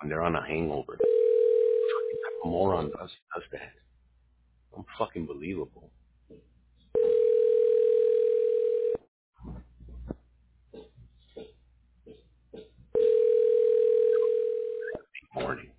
when they're on a hangover. A moron does that. Unfucking believable. Morning.